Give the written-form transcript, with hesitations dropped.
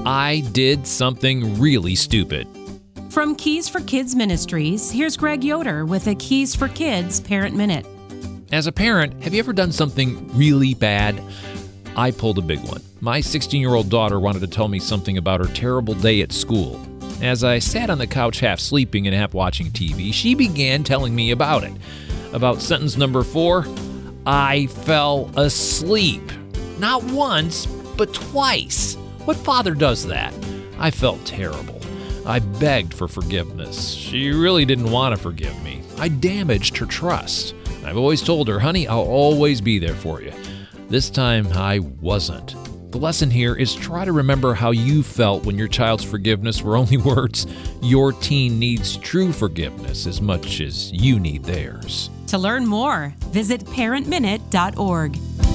I did something really stupid. From Keys for Kids Ministries, here's Greg Yoder with a Keys for Kids Parent Minute. As a parent, have you ever done something really bad? I pulled a big one. My 16-year-old daughter wanted to tell me something about her terrible day at school. As I sat on the couch half sleeping and half watching TV, she began telling me about it. About sentence number 4, I fell asleep. Not once, but twice. What father does that? I felt terrible. I begged for forgiveness. She really didn't want to forgive me. I damaged her trust. I've always told her, honey, I'll always be there for you. This time, I wasn't. The lesson here is try to remember how you felt when your child's forgiveness were only words. Your teen needs true forgiveness as much as you need theirs. To learn more, visit parentminute.org.